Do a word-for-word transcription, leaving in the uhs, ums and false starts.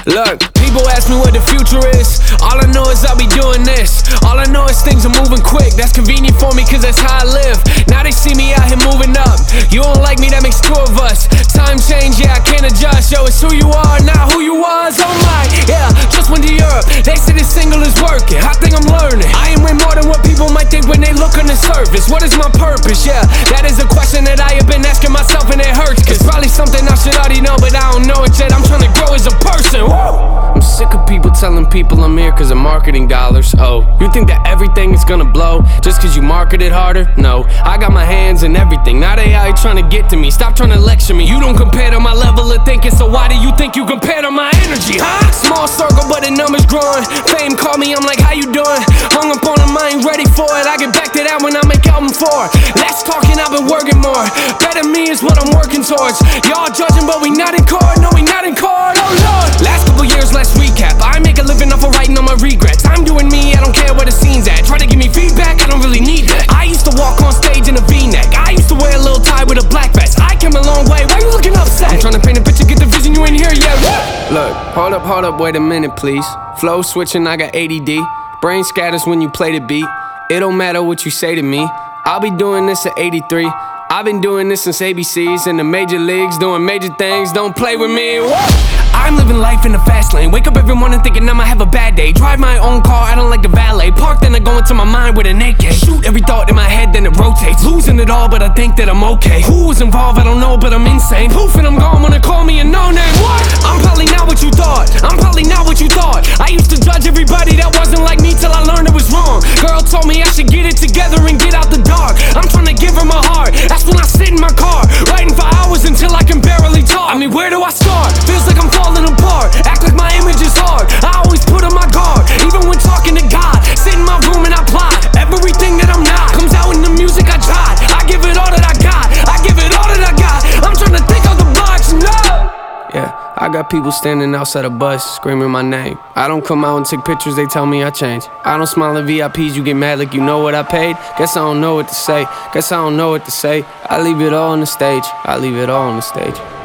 Look, people ask me what the future is. All I know is I'll be doing this. All I know is things are moving quick. That's convenient for me cause that's how I live. Now they see me out here moving up. You don't like me, that makes two of us. Time change, yeah, I can't adjust. Yo, it's who you are, not who you was. Oh my, yeah, just went to Europe. They say this single is working. I think I'm learning. I am way more than what people might think when they look on the surface. What is my purpose? Yeah, that is a question that I have been asking myself and it hurts. Cause probably something I should already know, but I don't know it yet. I'm trying to grow as a person. Whoa. I'm sick of people telling people I'm here cause of marketing dollars. Oh, you think that everything is gonna blow just cause you market it harder? No, I got my hands in everything. Now they out here trying to get to me. Stop trying to lecture me. You don't compare to my level of thinking, so why do you think you compare to my energy, huh? Small circle but the numbers growing. Fame call me, I'm like, how you doing? Hung up on them, I ain't ready for it. I get back to that when I make album four. Less talking, I've been working more. Better me is what I'm working towards. Y'all judging but we not in court. No, we not in court, oh lord. Last couple years, let's recap. I make a living off of writing on my regrets. I'm doing me, I don't care where the scene's at. Try to give me feedback, I don't really need that. I used to walk on stage in a V-neck. I used to wear a little tie with a black vest. I came a long way, why you looking upset? I'm trying to paint a picture, get the vision, you ain't here yet. Look, hold up, hold up, wait a minute please. Flow switching, I got A D D. Brain scatters when you play the beat. It don't matter what you say to me. I'll be doing this at eighty-three. I've been doing this since A B Cs in the major leagues, doing major things, don't play with me. Woo! I'm living life in the fast lane. Wake up every morning thinking I'ma have a bad day. Drive my own car, I don't like the valet. Park, then I go into my mind with an A K. Shoot every thought in my head, then it rotates. Losing it all, but I think that I'm okay. Who was involved, I don't know, but I'm insane. Poof, and I'm gone when they call me a no-name. What? I'm probably not what you thought. I'm probably not what you thought. I used to judge everybody that wasn't like me till I learned it was wrong. Girl told me I should get it together and get out the dark. I'm trying to give her my heart. That's when I sit in my car, writing for hours until I can barely talk. I mean, where do I start? Feels like I'm falling apart. Act like my image is hard. I always put on my guard, even when talking to God. Sit in my room and I plot. Everything that I'm not comes out in the music I tried. I give it all that I got. I give it all that I got. I'm trying to think of the box, no. Yeah, I got people standing outside a bus screaming my name. I don't come out and take pictures, they tell me I changed. I don't smile at V I Ps, you get mad like you know what I paid. Guess I don't know what to say. Guess I don't know what to say. I leave it all on the stage. I leave it all on the stage.